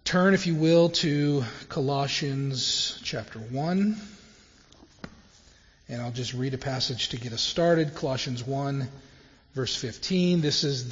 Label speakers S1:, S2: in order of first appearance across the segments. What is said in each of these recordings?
S1: Turn, if you will, to Colossians chapter 1. And I'll just read a passage to get us started. Colossians 1, verse 15. This is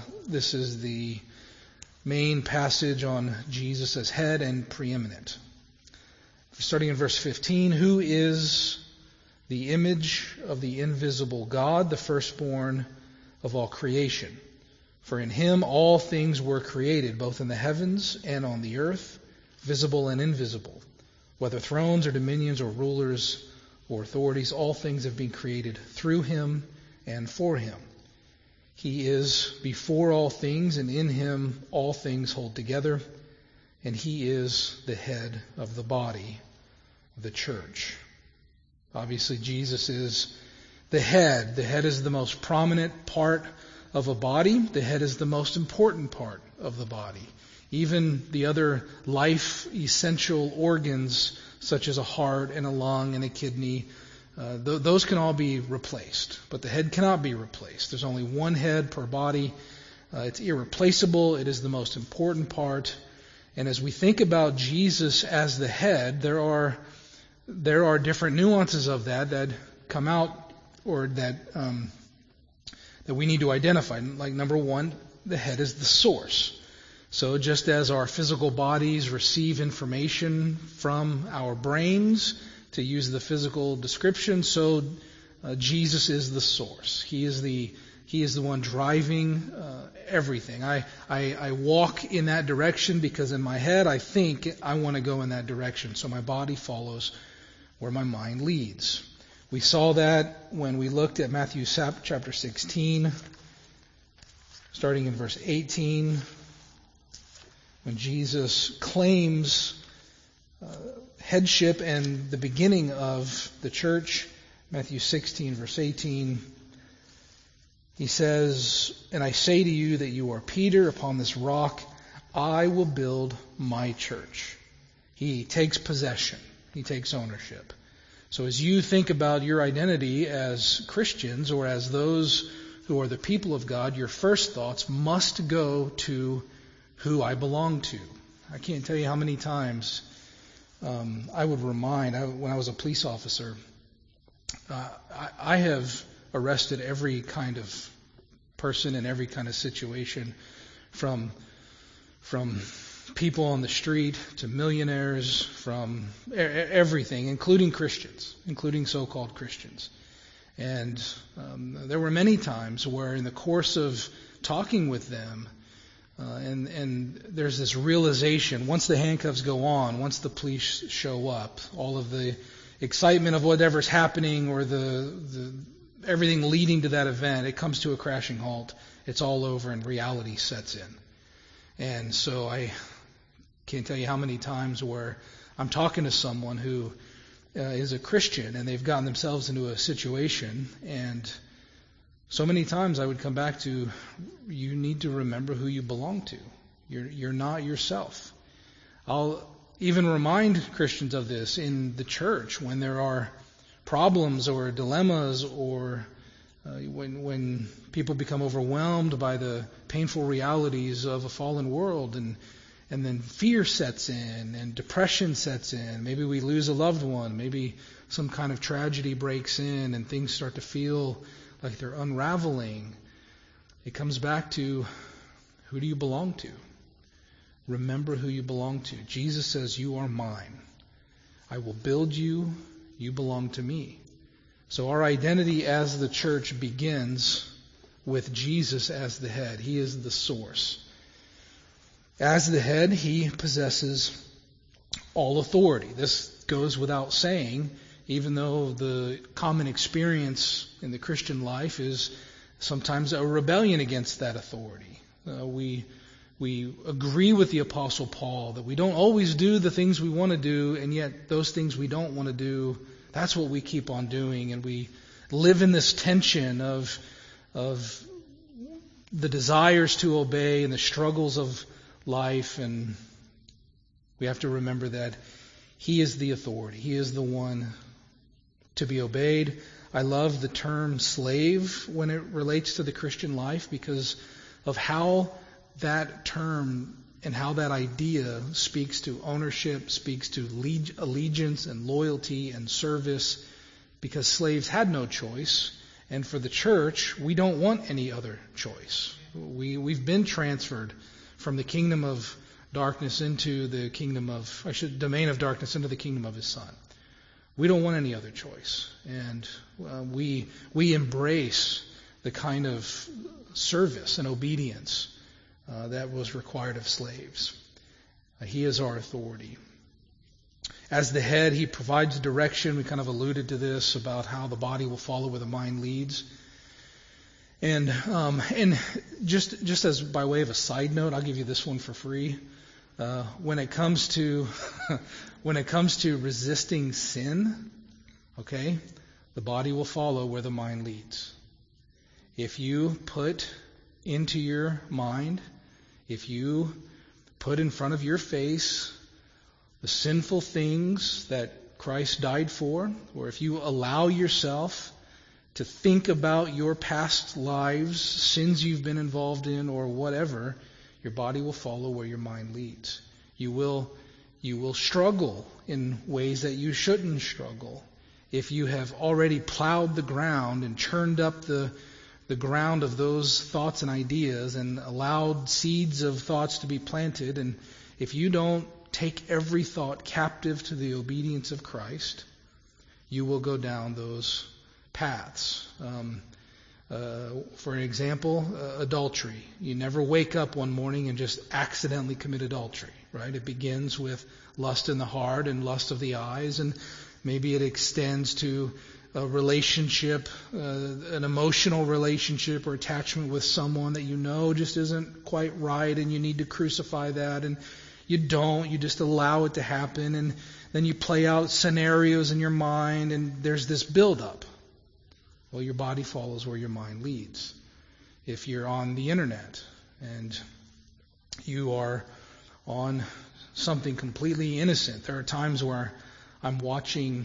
S1: the main passage on Jesus as head and preeminent. Starting in verse 15, who is the image of the invisible God, the firstborn of all creation? For in him all things were created, both in the heavens and on the earth, visible and invisible. Whether thrones or dominions or rulers or authorities, all things have been created through him and for him. He is before all things, and in him all things hold together. And he is the head of the body, the church. Obviously, Jesus is the head. The head is the most prominent part of a body. The head is the most important part of the body. Even the other life-essential organs, such as a heart and a lung and a kidney, those can all be replaced. But the head cannot be replaced. There's only one head per body. It's irreplaceable. It is the most important part. And as we think about Jesus as the head, there are different nuances of that come out, or that we need to identify. Like, number one, the head is the source. So just as our physical bodies receive information from our brains, to use the physical description, so Jesus is the source. He is the one driving everything. I walk in that direction because in my head I think I want to go in that direction. So my body follows where my mind leads. We saw that when we looked at Matthew chapter 16, starting in verse 18, when Jesus claims headship and the beginning of the church. Matthew 16, verse 18, he says, "And I say to you that you are Peter, upon this rock I will build my church." He takes possession. He takes ownership. So as you think about your identity as Christians, or as those who are the people of God, your first thoughts must go to who I belong to. I can't tell you how many times I would remind, when I was a police officer, I have arrested every kind of person in every kind of situation, from people on the street to millionaires, from everything, including Christians, including so-called Christians. And there were many times where in the course of talking with them, and there's this realization, once the handcuffs go on, once the police show up, all of the excitement of whatever's happening, or the everything leading to that event, it comes to a crashing halt. It's all over and reality sets in. And so I can't tell you how many times where I'm talking to someone who is a Christian and they've gotten themselves into a situation, and so many times I would come back to, you need to remember who you belong to. You're not yourself. I'll even remind Christians of this in the church when there are problems or dilemmas, or when people become overwhelmed by the painful realities of a fallen world, and then fear sets in and depression sets in. Maybe we lose a loved one. Maybe some kind of tragedy breaks in and things start to feel like they're unraveling. It comes back to, who do you belong to? Remember who you belong to. Jesus says, you are mine. I will build you. You belong to me. So our identity as the church begins with Jesus as the head. He is the source. As the head, he possesses all authority. This goes without saying, even though the common experience in the Christian life is sometimes a rebellion against that authority. We agree with the Apostle Paul that we don't always do the things we want to do, and yet those things we don't want to do, that's what we keep on doing. And we live in this tension of the desires to obey and the struggles of life, and we have to remember that he is the authority. He is the one to be obeyed. I love the term slave when it relates to the Christian life, because of how that term and how that idea speaks to ownership, speaks to allegiance and loyalty and service, because slaves had no choice. And for the church, we don't want any other choice. We've been transferred from the kingdom of darkness into the domain of darkness into the kingdom of His Son. We don't want any other choice. And we embrace the kind of service and obedience that was required of slaves. He is our authority. As the head, He provides direction. We kind of alluded to this about how the body will follow where the mind leads. And just as by way of a side note, I'll give you this one for free. When it comes to resisting sin, okay, the body will follow where the mind leads. If you put into your mind, if you put in front of your face the sinful things that Christ died for, or if you allow yourself to think about your past lives, sins you've been involved in, or whatever, your body will follow where your mind leads. You will struggle in ways that you shouldn't struggle. If you have already plowed the ground and churned up the ground of those thoughts and ideas and allowed seeds of thoughts to be planted, and if you don't take every thought captive to the obedience of Christ, you will go down those paths. For an example, adultery. You never wake up one morning and just accidentally commit adultery, right? It begins with lust in the heart and lust of the eyes, and maybe it extends to a relationship, an emotional relationship or attachment with someone that you know just isn't quite right, and you need to crucify that, and you don't. You just allow it to happen, and then you play out scenarios in your mind, and there's this buildup. Well, your body follows where your mind leads. If you're on the internet and you are on something completely innocent, there are times where I'm watching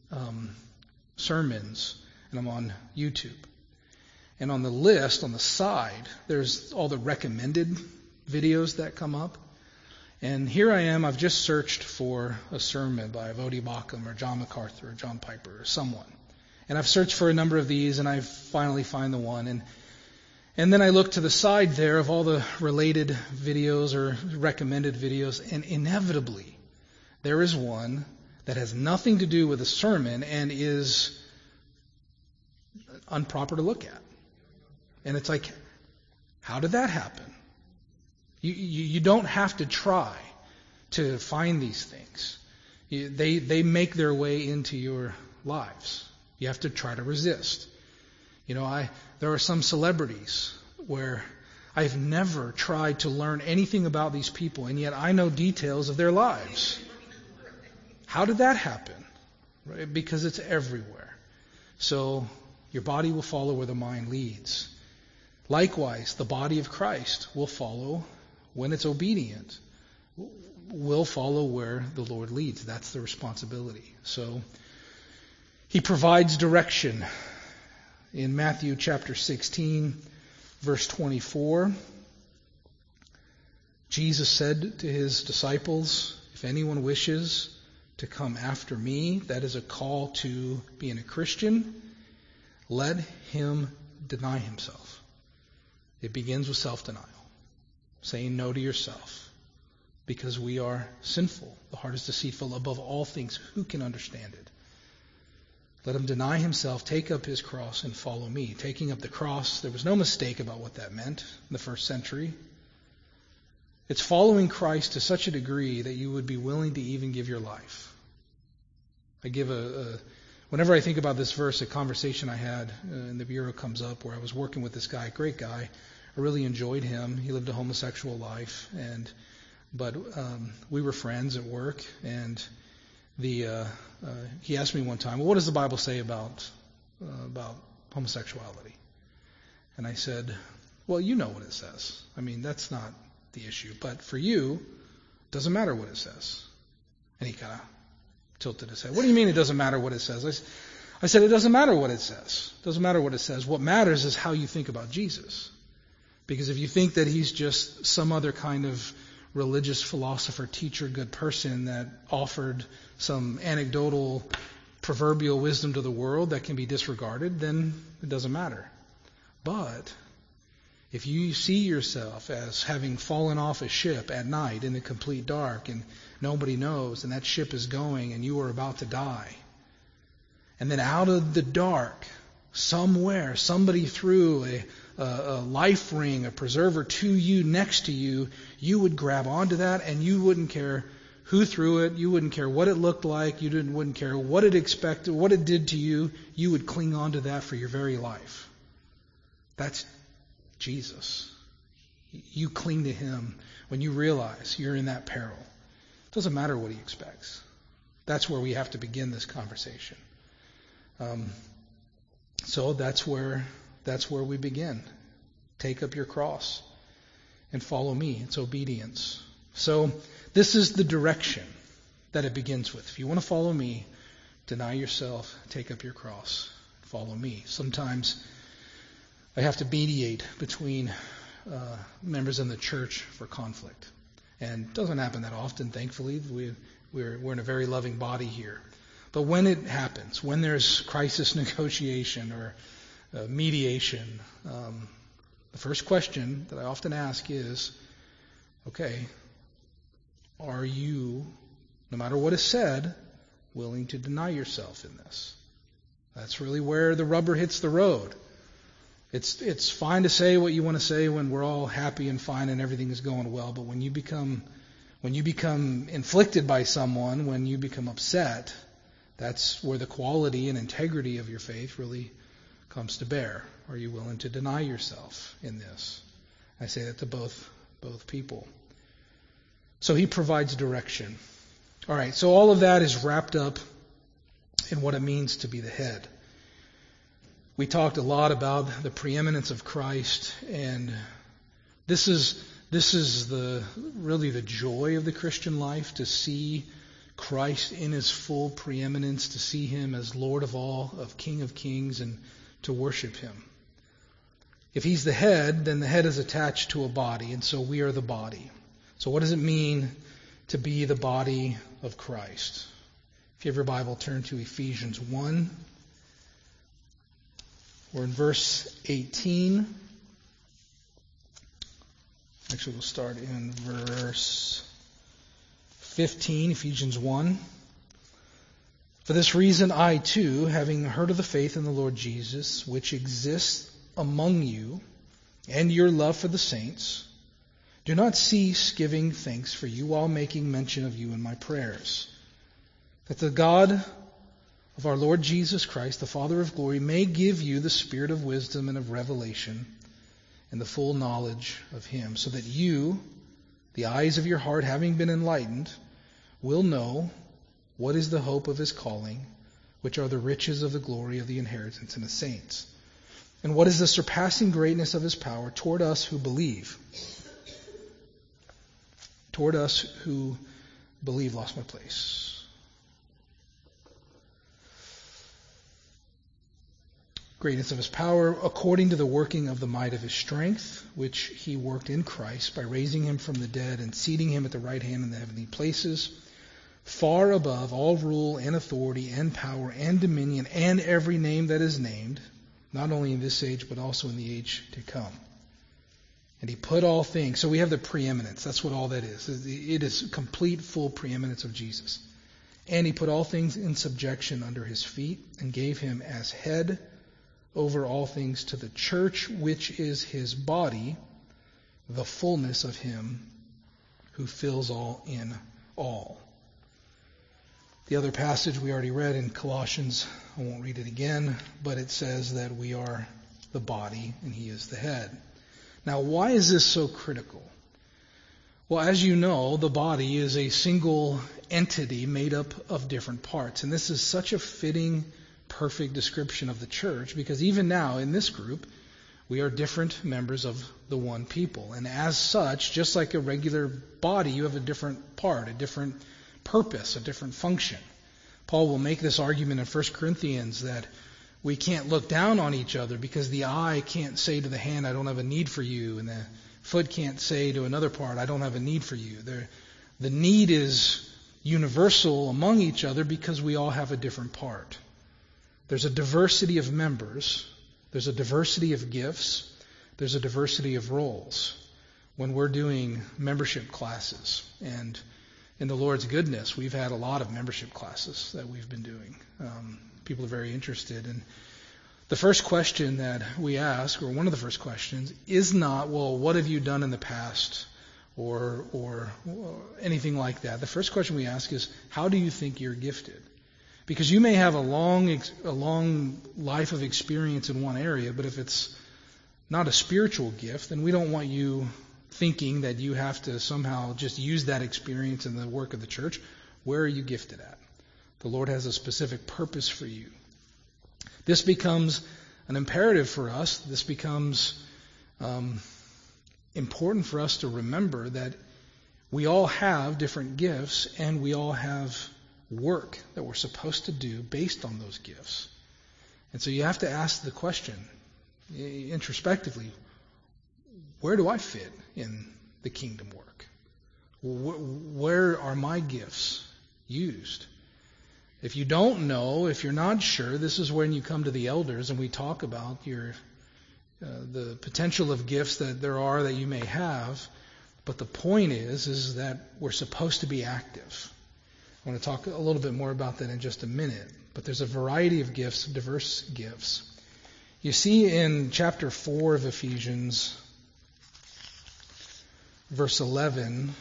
S1: sermons and I'm on YouTube. And on the list, on the side, there's all the recommended videos that come up. And here I am, I've just searched for a sermon by Voddie Baucham or John MacArthur or John Piper or someone. And I've searched for a number of these, and I finally find the one. And then I look to the side there of all the related videos or recommended videos, and inevitably there is one that has nothing to do with a sermon and is improper to look at. And it's like, how did that happen? You don't have to try to find these things. They make their way into your lives. You have to try to resist. There are some celebrities where I've never tried to learn anything about these people, and yet I know details of their lives. How did that happen? Right? Because it's everywhere. So your body will follow where the mind leads. Likewise, the body of Christ will follow when it's obedient. Will follow where the Lord leads. That's the responsibility. So He provides direction. In Matthew chapter 16, verse 24, Jesus said to His disciples, "If anyone wishes to come after me," that is a call to being a Christian, "let him deny himself." It begins with self-denial, saying no to yourself, because we are sinful. The heart is deceitful above all things. Who can understand it? Let him deny himself, take up his cross, and follow me. Taking up the cross, there was no mistake about what that meant in the first century. It's following Christ to such a degree that you would be willing to even give your life. Whenever I think about this verse, a conversation I had in the bureau comes up where I was working with this guy, great guy. I really enjoyed him. He lived a homosexual life, but we were friends at work, and he asked me one time, "Well, what does the Bible say about homosexuality?" And I said, "Well, you know what it says. I mean, that's not the issue. But for you, it doesn't matter what it says." And he kind of tilted his head. "What do you mean it doesn't matter what it says?" I said, "It doesn't matter what it says. It doesn't matter what it says. What matters is how you think about Jesus. Because if you think that He's just some other kind of religious philosopher, teacher, good person that offered some anecdotal, proverbial wisdom to the world that can be disregarded, then it doesn't matter. But if you see yourself as having fallen off a ship at night in the complete dark and nobody knows, and that ship is going and you are about to die, and then out of the dark, somewhere, somebody threw a life ring, a preserver to you, next to you, you would grab onto that and you wouldn't care who threw it, you wouldn't care what it looked like, you wouldn't care what it expected, what it did to you, you would cling on to that for your very life. That's Jesus. You cling to Him when you realize you're in that peril. It doesn't matter what He expects. That's where we have to begin this conversation. So that's where we begin. Take up your cross and follow me. It's obedience. So this is the direction that it begins with. If you want to follow me, deny yourself, take up your cross, follow me. Sometimes I have to mediate between members in the church for conflict. And it doesn't happen that often, thankfully. We're in a very loving body here. But when it happens, when there's crisis negotiation or mediation, the first question that I often ask is, okay, are you, no matter what is said, willing to deny yourself in this? That's really where the rubber hits the road. It's fine to say what you want to say when we're all happy and fine and everything is going well, but when you become inflicted by someone, when you become upset, that's where the quality and integrity of your faith really comes to bear. Are you willing to deny yourself in this? I say that to both people. So He provides direction. All right, so all of that is wrapped up in what it means to be the head. We talked a lot about the preeminence of Christ, and this is really the joy of the Christian life, to see Christ in His full preeminence, to see Him as Lord of all, of King of kings, and to worship Him. If He's the head, then the head is attached to a body, and so we are the body. So what does it mean to be the body of Christ? If you have your Bible, turn to Ephesians 1. We're in verse 18. Actually, we'll start in verse 15, Ephesians 1. For this reason, I too, having heard of the faith in the Lord Jesus, which exists among you, and your love for the saints, do not cease giving thanks for you while making mention of you in my prayers, that the God of our Lord Jesus Christ, the Father of glory, may give you the spirit of wisdom and of revelation and the full knowledge of Him, so that you, the eyes of your heart having been enlightened, will know what is the hope of His calling, which are the riches of the glory of the inheritance in the saints, and what is the surpassing greatness of His power toward us who believe. Toward us who believe. Lost my place. Greatness of His power, according to the working of the might of His strength, which He worked in Christ by raising Him from the dead and seating Him at the right hand in the heavenly places, far above all rule and authority and power and dominion and every name that is named, not only in this age but also in the age to come. And He put all things, so we have the preeminence, that's what all that is. It is complete, full preeminence of Jesus. And He put all things in subjection under His feet and gave Him as head over all things to the church, which is His body, the fullness of Him who fills all in all. The other passage we already read in Colossians, I won't read it again, but it says that we are the body and He is the head. Now, why is this so critical? Well, as you know, the body is a single entity made up of different parts, and this is such a fitting, perfect description of the church, because even now in this group we are different members of the one people, and as such, just like a regular body, you have a different part, a different purpose, a different function. Paul will make this argument in 1 Corinthians that we can't look down on each other because the eye can't say to the hand, I don't have a need for you, and foot can't say to another part, I don't have a need for you. The need is universal among each other because we all have a different part. There's a diversity of members. There's a diversity of gifts. There's a diversity of roles. When we're doing membership classes, and in the Lord's goodness, we've had a lot of membership classes that we've been doing. People are very interested. And the first question that we ask, or one of the first questions, is not, well, what have you done in the past, or anything like that. The first question we ask is, how do you think you're gifted? Because you may have a long life of experience in one area, but if it's not a spiritual gift, then we don't want you thinking that you have to somehow just use that experience in the work of the church. Where are you gifted at? The Lord has a specific purpose for you. This becomes an imperative for us. This becomes important for us to remember that we all have different gifts and we all have work that we're supposed to do based on those gifts. And so you have to ask the question introspectively, where do I fit in the kingdom work? Where are my gifts used? If you don't know, if you're not sure, this is when you come to the elders and we talk about the potential of gifts that there are that you may have. But the point is that we're supposed to be active. I want to talk a little bit more about that in just a minute. But there's a variety of gifts, diverse gifts. You see in chapter 4 of Ephesians, verse 11,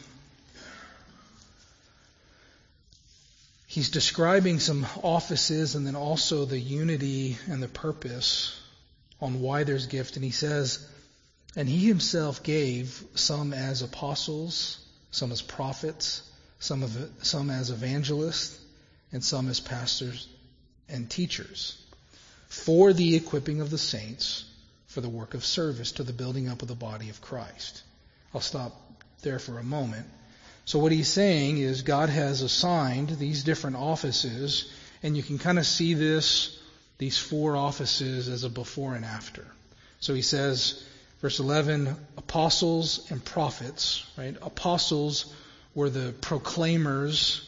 S1: he's describing some offices and then also the unity and the purpose on why there's gift. And he says, and he himself gave some as apostles, some as prophets, some as evangelists, and some as pastors and teachers, for the equipping of the saints, for the work of service to the building up of the body of Christ. I'll stop there for a moment. So what he's saying is God has assigned these different offices, and you can kind of see these 4 offices as a before and after. So he says, verse 11, apostles and prophets, right? Apostles were the proclaimers,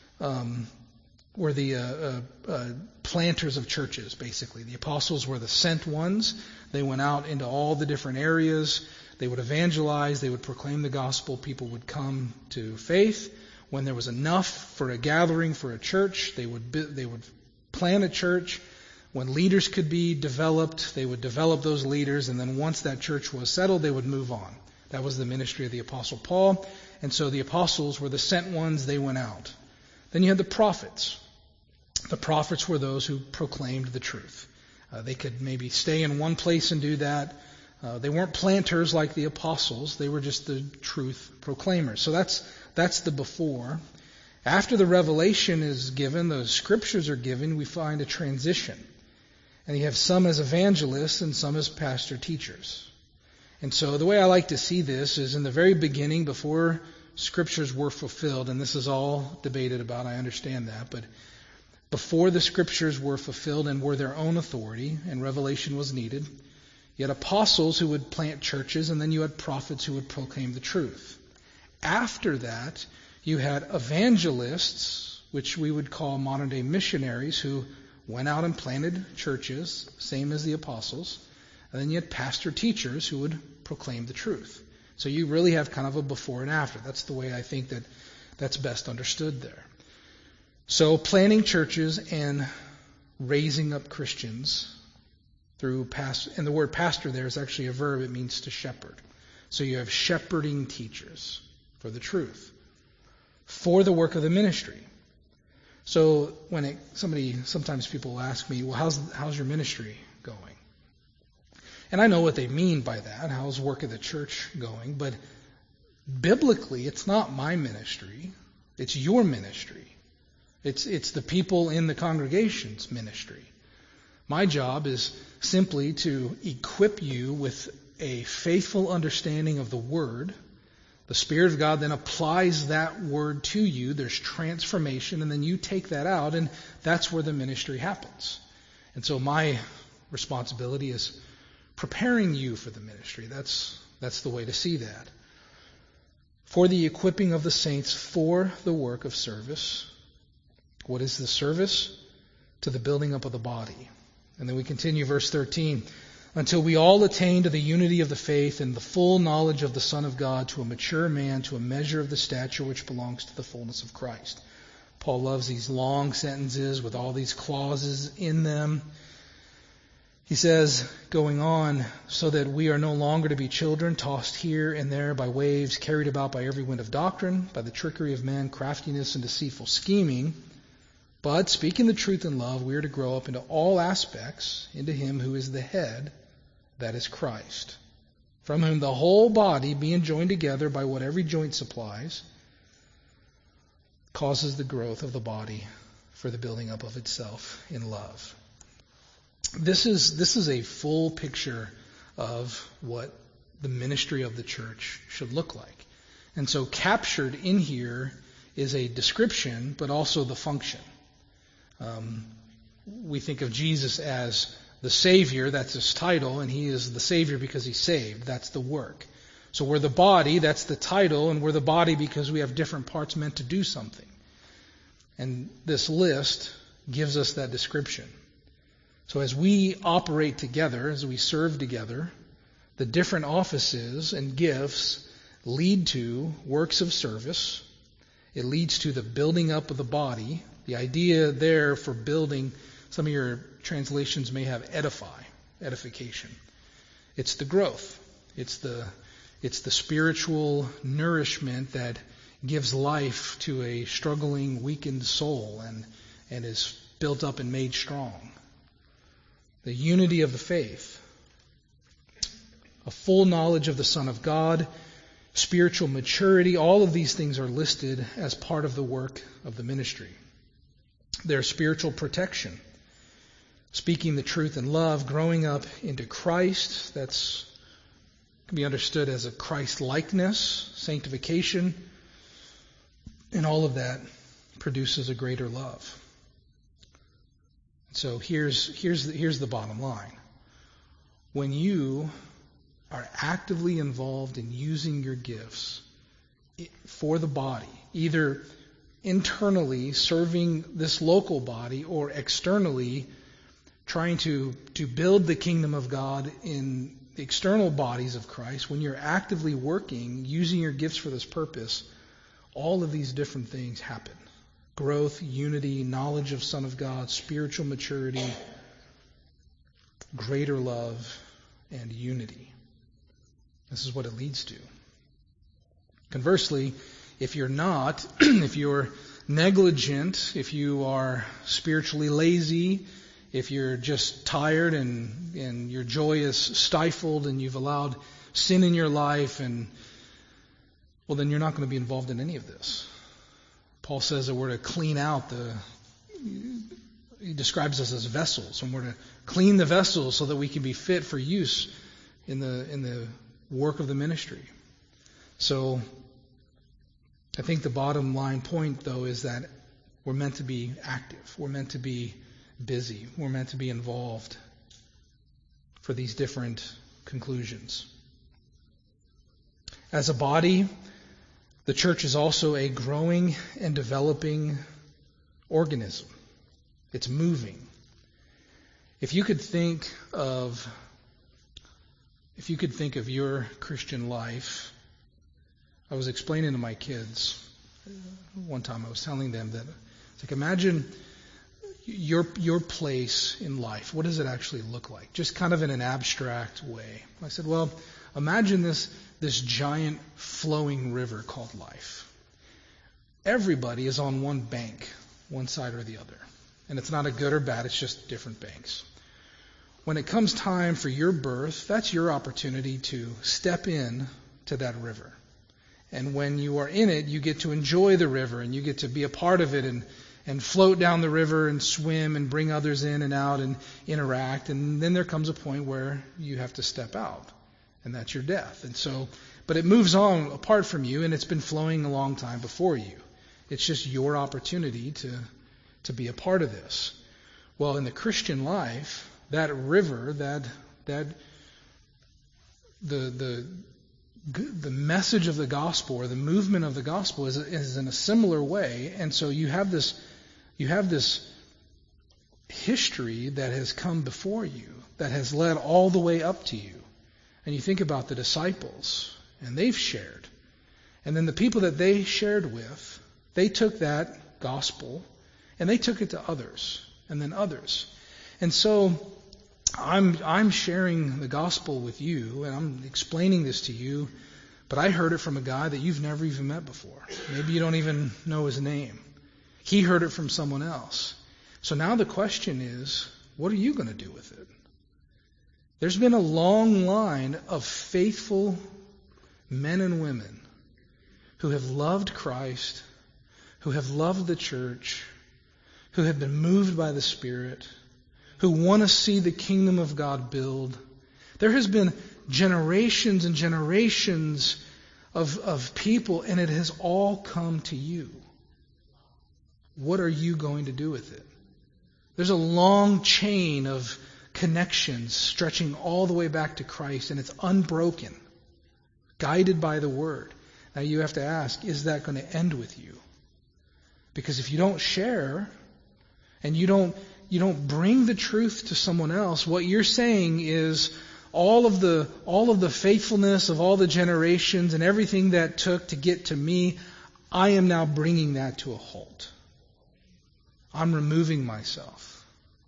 S1: were the planters of churches, basically. The apostles were the sent ones. They went out into all the different areas. They would evangelize. They would proclaim the gospel. People would come to faith. When there was enough for a gathering for a church, they would plant a church. When leaders could be developed, they would develop those leaders. And then once that church was settled, they would move on. That was the ministry of the Apostle Paul. And so the apostles were the sent ones. They went out. Then you had the prophets. The prophets were those who proclaimed the truth. They could maybe stay in one place and do that. They weren't planters like the apostles. They were just the truth proclaimers. So that's the before. After the revelation is given, the scriptures are given, we find a transition. And you have some as evangelists and some as pastor teachers. And so the way I like to see this is in the very beginning, before scriptures were fulfilled, and this is all debated about, I understand that, but before the scriptures were fulfilled and were their own authority, and revelation was needed, you had apostles who would plant churches, and then you had prophets who would proclaim the truth. After that, you had evangelists, which we would call modern-day missionaries, who went out and planted churches, same as the apostles. And then you had pastor teachers who would proclaim the truth. So you really have kind of a before and after. That's the way I think that's best understood there. So planting churches and raising up Christians through pastor, and the word pastor there is actually a verb. It means to shepherd. So you have shepherding teachers for the truth, for the work of the ministry. So when sometimes people ask me, well, how's your ministry going? And I know what they mean by that. How's the work of the church going? But biblically, it's not my ministry. It's your ministry. It's the people in the congregation's ministry. My job is simply to equip you with a faithful understanding of the Word. The Spirit of God then applies that Word to you. There's transformation, and then you take that out, and that's where the ministry happens. And so my responsibility is preparing you for the ministry. That's That's the way to see that. For the equipping of the saints for the work of service. What is the service? To the building up of the body. And then we continue verse 13. Until we all attain to the unity of the faith and the full knowledge of the Son of God, to a mature man, to a measure of the stature which belongs to the fullness of Christ. Paul loves these long sentences with all these clauses in them. He says, going on, so that we are no longer to be children, tossed here and there by waves, carried about by every wind of doctrine, by the trickery of men, craftiness and deceitful scheming. But, speaking the truth in love, we are to grow up into all aspects, into Him who is the head, that is Christ, from whom the whole body, being joined together by what every joint supplies, causes the growth of the body for the building up of itself in love. This is a full picture of what the ministry of the church should look like. And so captured in here is a description, but also the function. We think of Jesus as the Savior, that's His title, and He is the Savior because He saved. That's the work. So we're the body, that's the title, and we're the body because we have different parts meant to do something. And this list gives us that description. So as we operate together, as we serve together, the different offices and gifts lead to works of service. It leads to the building up of the body. The idea there for building, some of your translations may have edification. It's the growth. It's the spiritual nourishment that gives life to a struggling, weakened soul and is built up and made strong. The unity of the faith, a full knowledge of the Son of God, spiritual maturity, all of these things are listed as part of the work of the ministry. Their spiritual protection, speaking the truth in love, growing up into Christ, that's can be understood as a Christ-likeness, sanctification, and all of that produces a greater love. So here's the bottom line. When you are actively involved in using your gifts for the body, either internally serving this local body or externally trying to build the kingdom of God in the external bodies of Christ, when you're actively working, using your gifts for this purpose, all of these different things happen. Growth, unity, knowledge of Son of God, spiritual maturity, greater love, and unity. This is what it leads to. Conversely, if you're not, if you're negligent, if you are spiritually lazy, if you're just tired and your joy is stifled and you've allowed sin in your life, then you're not going to be involved in any of this. Paul says that we're to clean out he describes us as vessels, and we're to clean the vessels so that we can be fit for use in the work of the ministry. So I think the bottom line point, though, is that we're meant to be active. We're meant to be busy. We're meant to be involved for these different conclusions. As a body, the church is also a growing and developing organism. It's moving. If you could think of your Christian life, I was explaining to my kids one time, I was telling them that it's like, imagine your place in life. What does it actually look like? Just kind of in an abstract way. I said, well, imagine this giant flowing river called life. Everybody is on one bank, one side or the other. And it's not a good or bad, it's just different banks. When it comes time for your birth, that's your opportunity to step in to that river. And when you are in it, you get to enjoy the river and you get to be a part of it and float down the river and swim and bring others in and out and interact. And then there comes a point where you have to step out, and that's your death. And so, but it moves on apart from you, and it's been flowing a long time before you. It's just your opportunity to be a part of this. Well, in the Christian life, that river, the the message of the gospel or the movement of the gospel is in a similar way. And so you have this history that has come before you, that has led all the way up to you. And you think about the disciples, and they've shared. And then the people that they shared with, they took that gospel and they took it to others, and then others. And so I'm sharing the gospel with you, and I'm explaining this to you, but I heard it from a guy that you've never even met before. Maybe you don't even know his name. He heard it from someone else. So now the question is, what are you going to do with it? There's been a long line of faithful men and women who have loved Christ, who have loved the church, who have been moved by the Spirit, who want to see the kingdom of God build. There has been generations and generations of people, and it has all come to you. What are you going to do with it? There's a long chain of connections stretching all the way back to Christ, and it's unbroken, guided by the Word. Now you have to ask, is that going to end with you? Because if you don't share, and you don't bring the truth to someone else, what you're saying is all of the faithfulness of all the generations and everything that took to get to me, I am now bringing that to a halt. I'm removing myself.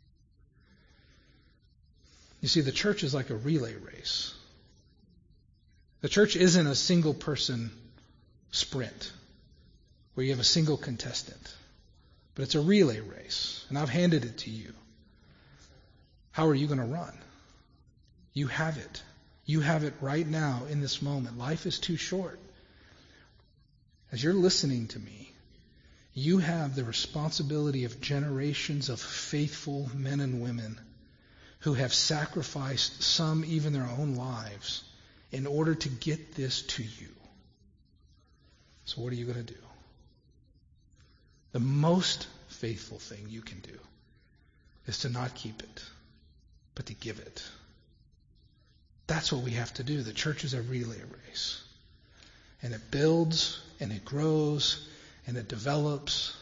S1: You see, the church is like a relay race. The church isn't a single person sprint where you have a single contestant. But it's a relay race, and I've handed it to you. How are you going to run? You have it. You have it right now in this moment. Life is too short. As you're listening to me, you have the responsibility of generations of faithful men and women who have sacrificed, some even their own lives, in order to get this to you. So what are you going to do? The most faithful thing you can do is to not keep it, but to give it. That's what we have to do. The church is a relay race. And it builds, and it grows, and it develops,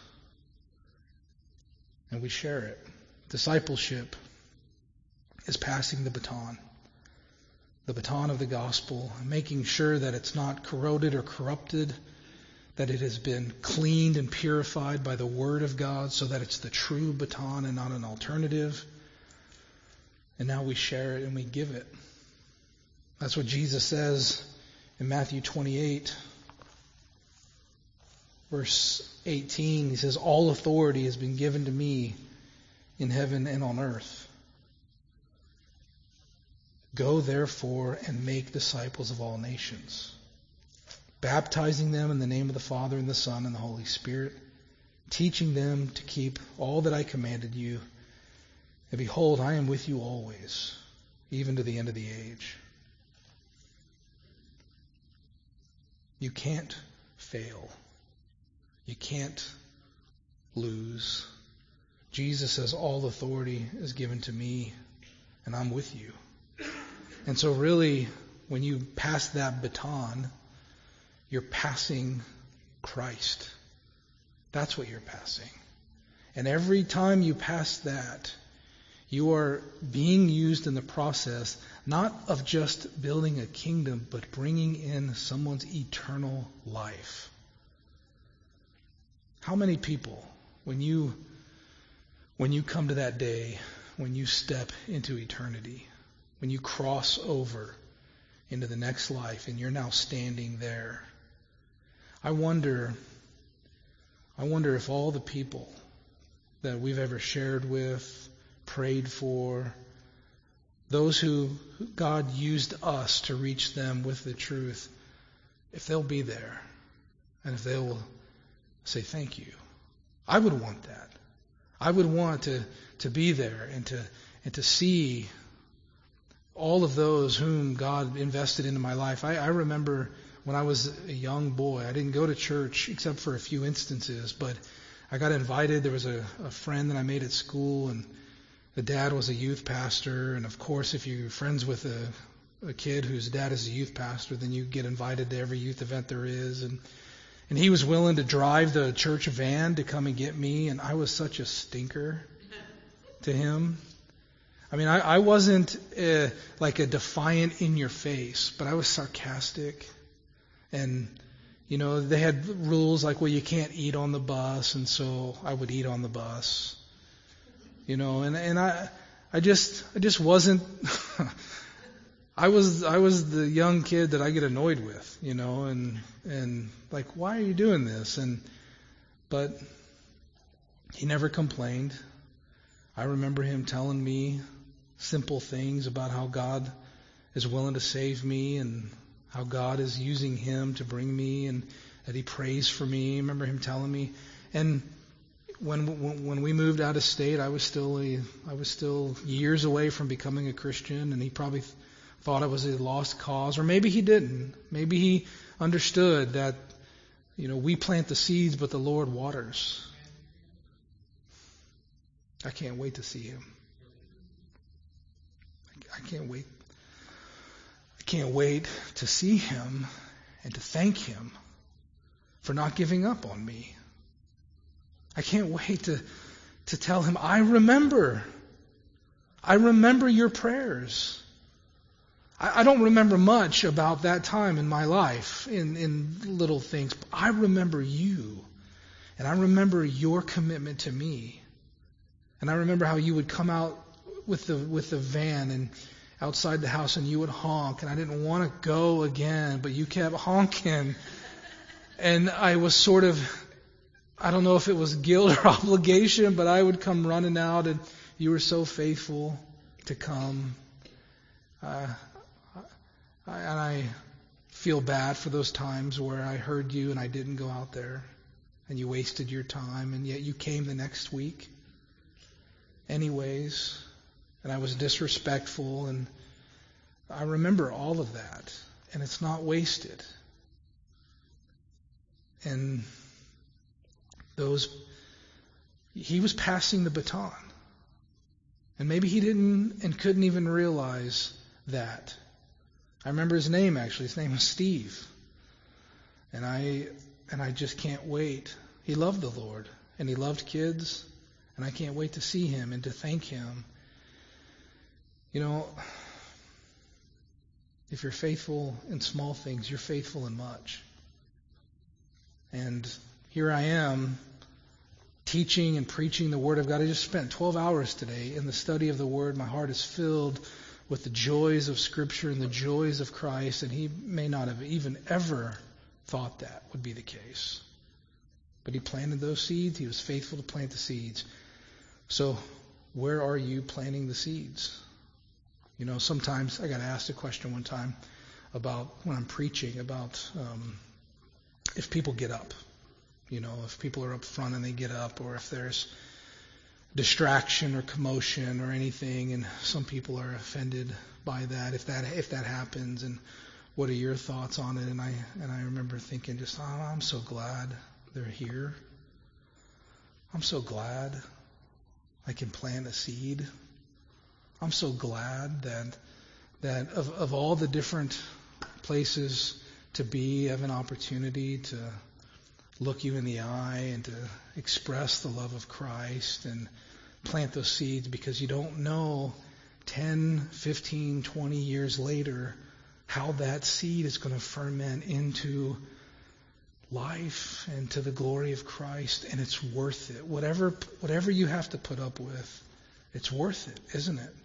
S1: and we share it. Discipleship is passing the baton of the gospel, making sure that it's not corroded or corrupted, that it has been cleaned and purified by the Word of God so that it's the true baton and not an alternative. And now we share it and we give it. That's what Jesus says in Matthew 28, verse 18. He says, "All authority has been given to me in heaven and on earth. Go therefore and make disciples of all nations, baptizing them in the name of the Father and the Son and the Holy Spirit, teaching them to keep all that I commanded you. And behold, I am with you always, even to the end of the age." You can't fail. You can't lose. Jesus says, all authority is given to me, and I'm with you. And so really, when you pass that baton, you're passing Christ. That's what you're passing. And every time you pass that, you are being used in the process, not of just building a kingdom, but bringing in someone's eternal life. How many people, when you come to that day, when you step into eternity, when you cross over into the next life and you're now standing there, I wonder if all the people that we've ever shared with, prayed for, those who God used us to reach them with the truth, if they'll be there and if they'll say thank you. I would want that. I would want to be there and to see all of those whom God invested into my life. I remember when I was a young boy, I didn't go to church except for a few instances, but I got invited. There was a friend that I made at school, and the dad was a youth pastor. And of course, if you're friends with a kid whose dad is a youth pastor, then you get invited to every youth event there is. And he was willing to drive the church van to come and get me, and I was such a stinker to him. I mean, I wasn't like a defiant in your face, but I was sarcastic. And, they had rules like, well, you can't eat on the bus, and so I would eat on the bus. And I just wasn't, I was the young kid that I get annoyed with, and like, why are you doing this? But he never complained. I remember him telling me simple things about how God is willing to save me and how God is using him to bring me, and that he prays for me. I remember him telling me. And when we moved out of state, I was still years away from becoming a Christian, and he probably thought I was a lost cause, or maybe he didn't. Maybe he understood that, we plant the seeds, but the Lord waters. I can't wait to see him. I can't wait. I can't wait to see him and to thank him for not giving up on me. I can't wait to tell him, I remember your prayers. I don't remember much about that time in my life, in little things, but I remember you. And I remember your commitment to me. And I remember how you would come out with the van and outside the house, and you would honk, and I didn't want to go again, but you kept honking. And I was sort of, I don't know if it was guilt or obligation, but I would come running out, and you were so faithful to come. And I feel bad for those times where I heard you and I didn't go out there, and you wasted your time, and yet you came the next week anyways, and I was disrespectful, and I remember all of that, and it's not wasted. And he was passing the baton, and maybe he didn't and couldn't even realize that. I remember his name, actually. His name was Steve. And I just can't wait. He loved the Lord, and he loved kids, and I can't wait to see him and to thank him. If you're faithful in small things, you're faithful in much. And here I am teaching and preaching the Word of God. I just spent 12 hours today in the study of the Word. My heart is filled with the joys of Scripture and the joys of Christ, and he may not have even ever thought that would be the case. But he planted those seeds. He was faithful to plant the seeds. So where are you planting the seeds? Sometimes I got asked a question one time about when I'm preaching about if people get up. If people are up front and they get up, or if there's distraction or commotion or anything, and some people are offended by that, if that happens, and what are your thoughts on it? And I remember thinking just, I'm so glad they're here. I'm so glad I can plant a seed. I'm so glad that of all the different places to be, I have an opportunity to look you in the eye and to express the love of Christ and plant those seeds, because you don't know 10, 15, 20 years later how that seed is going to ferment into life and to the glory of Christ, and it's worth it. Whatever you have to put up with, it's worth it, isn't it?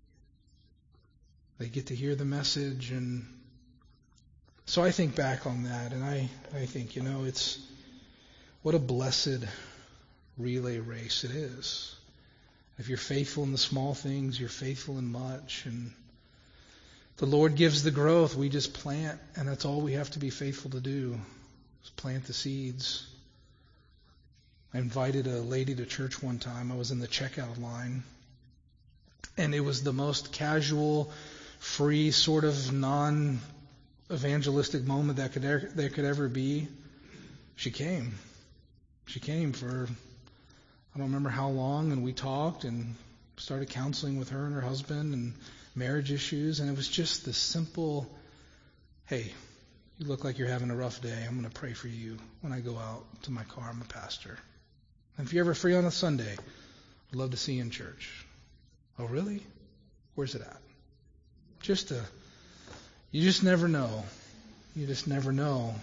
S1: They get to hear the message, and so I think back on that, and I think, it's what a blessed relay race it is. If you're faithful in the small things, you're faithful in much, and the Lord gives the growth. We just plant, and that's all we have to be faithful to do, is plant the seeds. I invited a lady to church one time. I was in the checkout line, and it was the most casual, free, sort of non-evangelistic moment that could ever be. She came. She came for, I don't remember how long, and we talked and started counseling with her and her husband, and marriage issues, and it was just this simple, hey, you look like you're having a rough day. I'm going to pray for you when I go out to my car. I'm a pastor. And if you're ever free on a Sunday, I'd love to see you in church. Oh, really? Where's it at? You just never know. You just never know.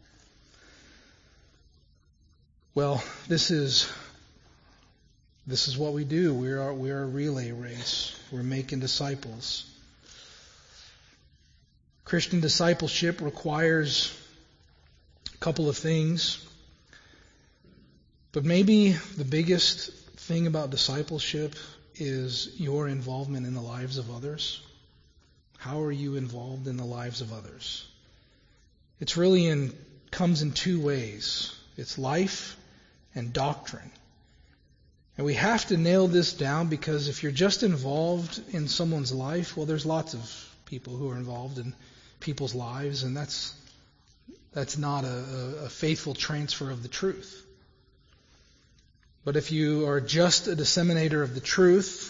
S1: Well, this is what we do. We are a relay race. We're making disciples. Christian discipleship requires a couple of things. But maybe the biggest thing about discipleship is your involvement in the lives of others. How are you involved in the lives of others? It's really comes in two ways. It's life and doctrine. And we have to nail this down, because if you're just involved in someone's life, well, there's lots of people who are involved in people's lives, and that's not a faithful transfer of the truth. But if you are just a disseminator of the truth,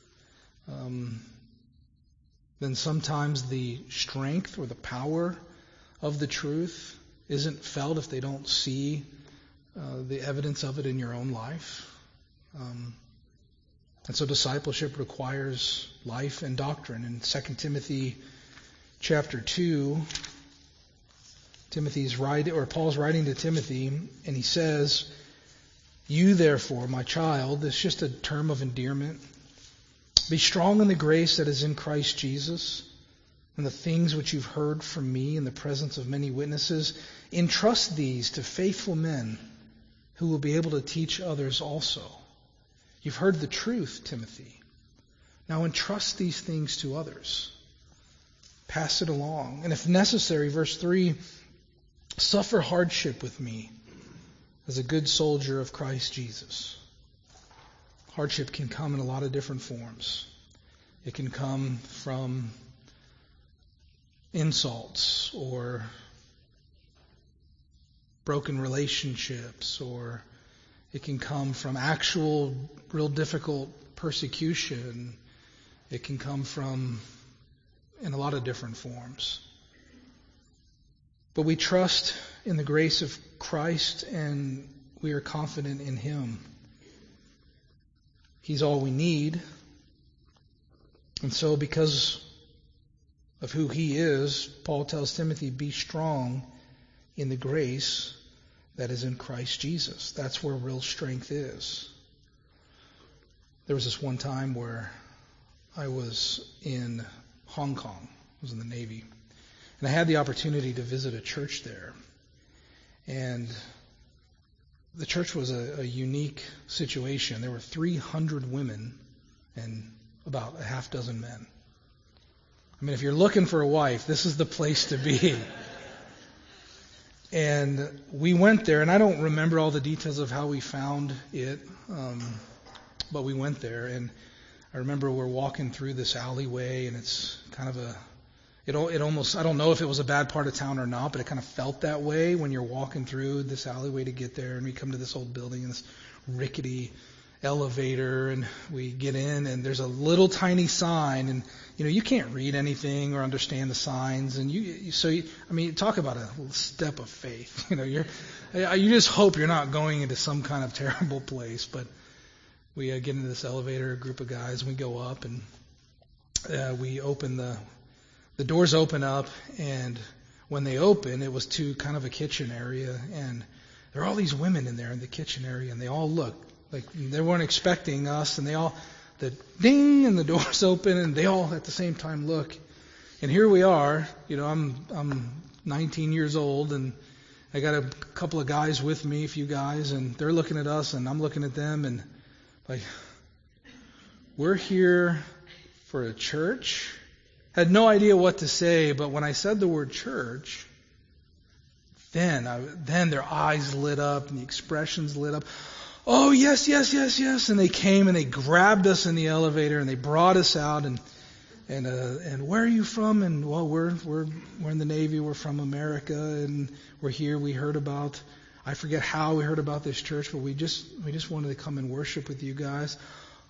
S1: then sometimes the strength or the power of the truth isn't felt if they don't see the evidence of it in your own life. And so discipleship requires life and doctrine. In 2 Timothy chapter 2, Paul's writing to Timothy, and he says, "You therefore, my child," it's just a term of endearment, "be strong in the grace that is in Christ Jesus, and the things which you've heard from me in the presence of many witnesses, entrust these to faithful men who will be able to teach others also." You've heard the truth, Timothy. Now entrust these things to others. Pass it along. And if necessary, verse 3, suffer hardship with me as a good soldier of Christ Jesus. Hardship can come in a lot of different forms. It can come from insults or broken relationships, or it can come from actual, real difficult persecution. It can come in a lot of different forms. But we trust in the grace of Christ, and we are confident in Him. He's all we need. And so because of who He is, Paul tells Timothy, be strong in the grace that is in Christ Jesus. That's where real strength is. There was this one time where I was in Hong Kong. I was in the Navy. And I had the opportunity to visit a church there. And the church was a unique situation. There were 300 women and about a half dozen men. I mean, if you're looking for a wife, this is the place to be. And we went there, and I don't remember all the details of how we found it, but we went there, and I remember we're walking through this alleyway, and it's kind of it almost, I don't know if it was a bad part of town or not, but it kind of felt that way when you're walking through this alleyway to get there, and we come to this old building, and this rickety elevator, and we get in, and there's a little tiny sign, and you can't read anything or understand the signs, and talk about a step of faith. You just hope you're not going into some kind of terrible place. But we get into this elevator, a group of guys, and we go up, and we open the doors open up, and when they open, it was to kind of a kitchen area, and there are all these women in there in the kitchen area, and they all look like they weren't expecting us, and the ding, and the doors open, and they all at the same time look. And here we are, I'm 19 years old, and I got a couple of guys with me, a few guys, and they're looking at us, and I'm looking at them, and like, we're here for a church? Had no idea what to say, but when I said the word church, then their eyes lit up, and the expressions lit up. Oh, yes, yes, yes, yes. And they came and they grabbed us in the elevator and they brought us out and where are you from? And well, we're in the Navy. We're from America, and we're here. We heard about, I forget how we heard about this church, but we just wanted to come and worship with you guys.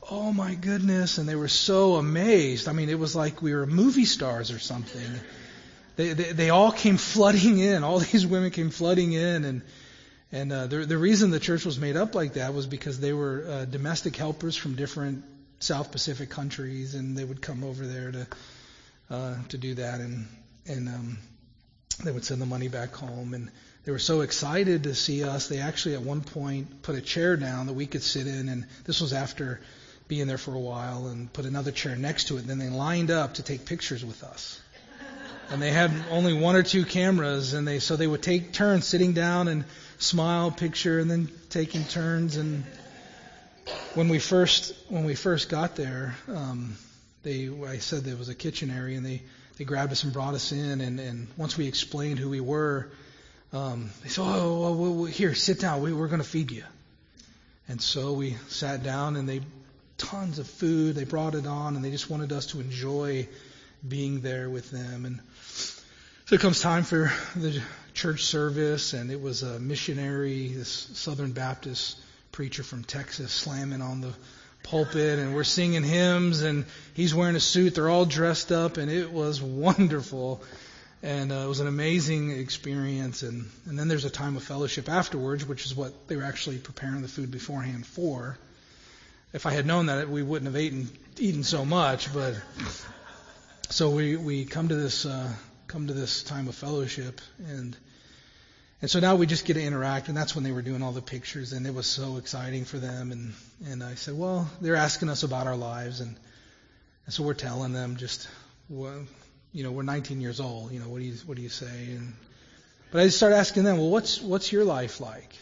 S1: oh my goodness, and they were so amazed. I mean, it was like we were movie stars or something. They all came flooding in. All these women came flooding in, and the reason the church was made up like that was because they were domestic helpers from different South Pacific countries, and they would come over there to do that, and they would send the money back home. And they were so excited to see us. They actually at one point put a chair down that we could sit in, and this was after being there for a while, and put another chair next to it. And then they lined up to take pictures with us. And they had only one or two cameras, and so they would take turns sitting down and smile, picture, and then taking turns. And when we first got there, I said there was a kitchen area, and they grabbed us and brought us in. And once we explained who we were, they said, "Oh, here, sit down. We're going to feed you." And so we sat down, and tons of food. They brought it on, and they just wanted us to enjoy being there with them. And so it comes time for the church service, and it was a missionary, this Southern Baptist preacher from Texas, slamming on the pulpit, and we're singing hymns, and he's wearing a suit. They're all dressed up, and it was wonderful, and it was an amazing experience. And then there's a time of fellowship afterwards, which is what they were actually preparing the food beforehand for. If I had known that, we wouldn't have eaten so much, but so we come to this time of fellowship, and so now we just get to interact, and that's when they were doing all the pictures, and it was so exciting for them. And I said, well, they're asking us about our lives, and so we're telling them just, well, we're 19 years old. What do you say? But I just started asking them, well, what's your life like?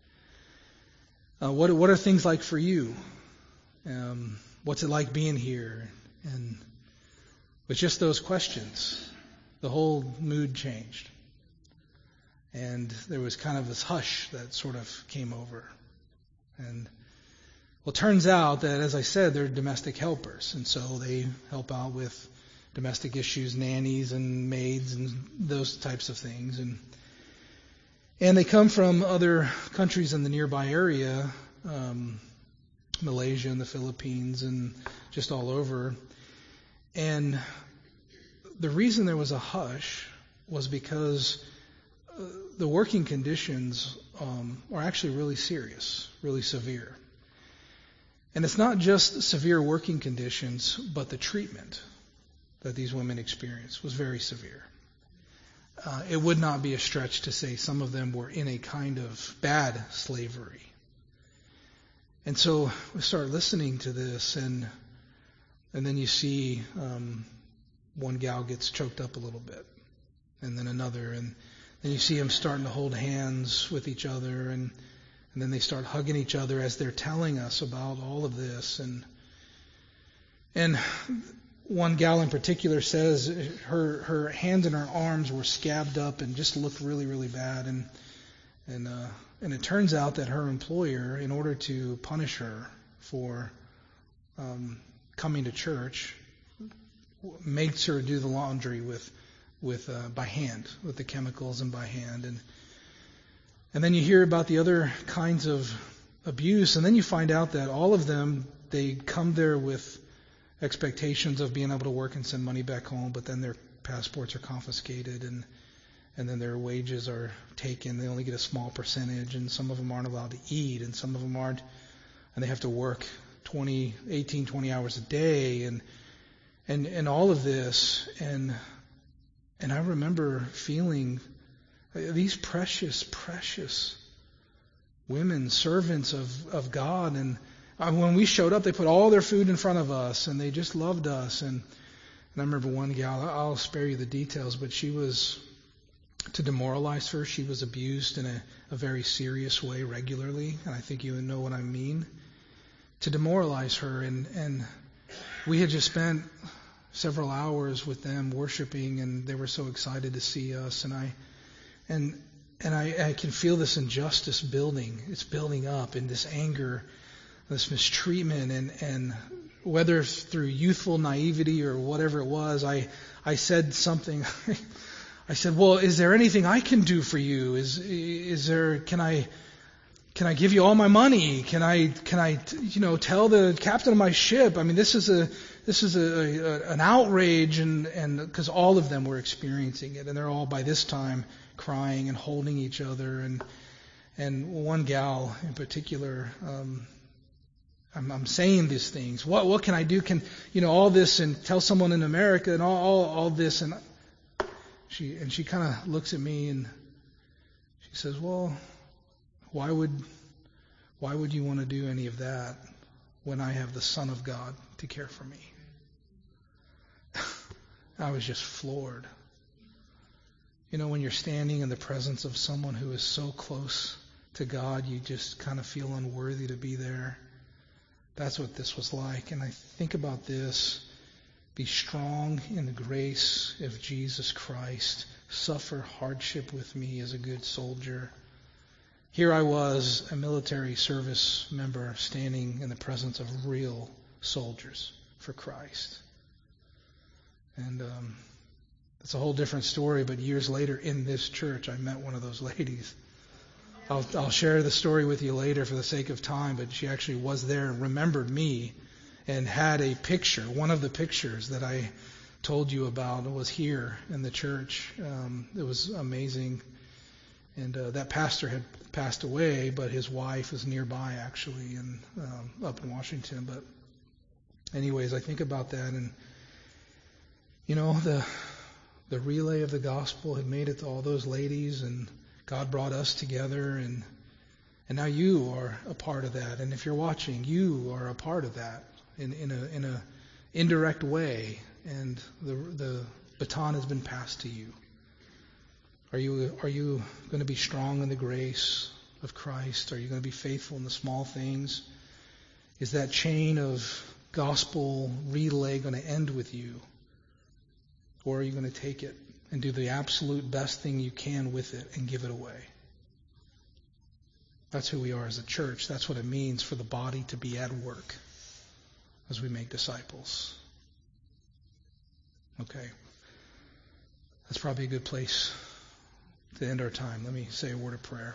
S1: What are things like for you? What's it like being here? And with just those questions, the whole mood changed. And there was kind of this hush that sort of came over. And well, it turns out that, as I said, they're domestic helpers. And so they help out with domestic issues, nannies and maids and those types of things. And they come from other countries in the nearby area, Malaysia and the Philippines and just all over. And the reason there was a hush was because the working conditions are actually really serious, really severe. And it's not just severe working conditions, but the treatment that these women experienced was very severe. It would not be a stretch to say some of them were in a kind of bad slavery. And so we start listening to this, and then you see one gal gets choked up a little bit, and then another, and then you see them starting to hold hands with each other, and then they start hugging each other as they're telling us about all of this. And one gal in particular says her hands and her arms were scabbed up and just looked really, really bad. And it turns out that her employer, in order to punish her for coming to church, makes her do the laundry by hand, with the chemicals and by hand. And then you hear about the other kinds of abuse, and then you find out that all of them, they come there with expectations of being able to work and send money back home, but then their passports are confiscated, and then their wages are taken. They only get a small percentage, and some of them aren't allowed to eat, and some of them aren't, and they have to work 18, 20 hours a day, and all of this. And I remember feeling these precious, precious women, servants of God. And when we showed up, they put all their food in front of us, and they just loved us. And I remember one gal, I'll spare you the details, but to demoralize her, she was abused in a very serious way regularly. And I think you know what I mean. To demoralize her. And we had just spent several hours with them worshiping, and they were so excited to see us. And I can feel this injustice building. It's building up, and this anger, this mistreatment, and whether through youthful naivety or whatever it was, I said something. I said, well, is there anything I can do for you? Can can I give you all my money? Can I tell the captain of my ship? I mean, this is an outrage, and because all of them were experiencing it, and they're all by this time crying and holding each other, and one gal in particular, I'm saying these things. What can I do? Can all this, and tell someone in America and all this, and she kind of looks at me and she says, well, why would you want to do any of that when I have the Son of God to care for me? I was just floored. When you're standing in the presence of someone who is so close to God, you just kind of feel unworthy to be there. That's what this was like. And I think about this. Be strong in the grace of Jesus Christ. Suffer hardship with me as a good soldier. Here I was, a military service member, standing in the presence of real soldiers for Christ. And it's a whole different story, but years later in this church, I met one of those ladies. I'll share the story with you later for the sake of time, but she actually was there and remembered me and had a picture. One of the pictures that I told you about was here in the church. It was amazing. And that pastor had passed away, but his wife is nearby actually, and up in Washington. But anyways, I think about that, and the relay of the gospel had made it to all those ladies, and God brought us together, and now you are a part of that. And if you're watching, you are a part of that in a indirect way, and the baton has been passed to you. Are you going to be strong in the grace of Christ? Are you going to be faithful in the small things? Is that chain of gospel relay going to end with you? Or are you going to take it and do the absolute best thing you can with it and give it away? That's who we are as a church. That's what it means for the body to be at work as we make disciples. Okay. That's probably a good place to end our time. Let me say a word of prayer.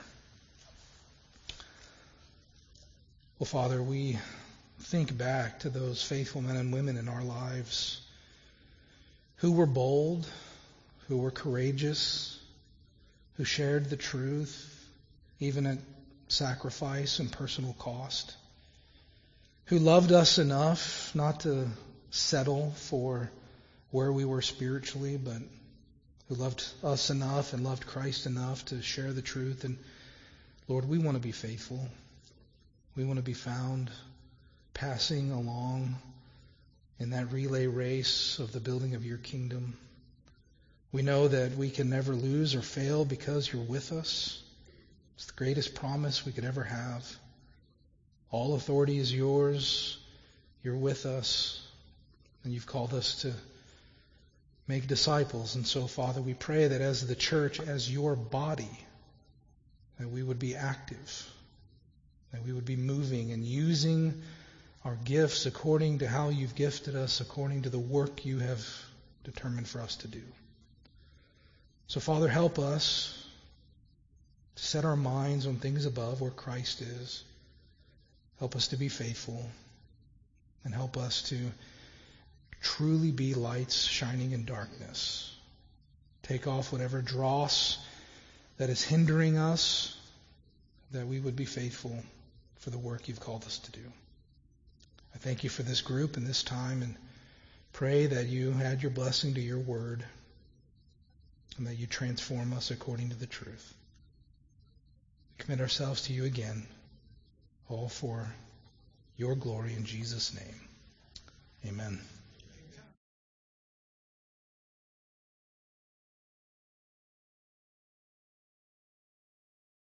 S1: Well, Father, we think back to those faithful men and women in our lives who were bold, who were courageous, who shared the truth, even at sacrifice and personal cost, who loved us enough not to settle for where we were spiritually, but who loved us enough and loved Christ enough to share the truth. And Lord, we want to be faithful. We want to be found passing along in that relay race of the building of your kingdom. We know that we can never lose or fail because you're with us. It's the greatest promise we could ever have. All authority is yours. You're with us. And you've called us to make disciples. And so, Father, we pray that as the church, as your body, that we would be active, that we would be moving and using our gifts according to how you've gifted us, according to the work you have determined for us to do. So, Father, help us to set our minds on things above where Christ is. Help us to be faithful, and help us to truly be lights shining in darkness. Take off whatever dross that is hindering us, that we would be faithful for the work you've called us to do. I thank you for this group and this time, and pray that you add your blessing to your word, and that you transform us according to the truth. We commit ourselves to you again, all for your glory in Jesus' name. Amen.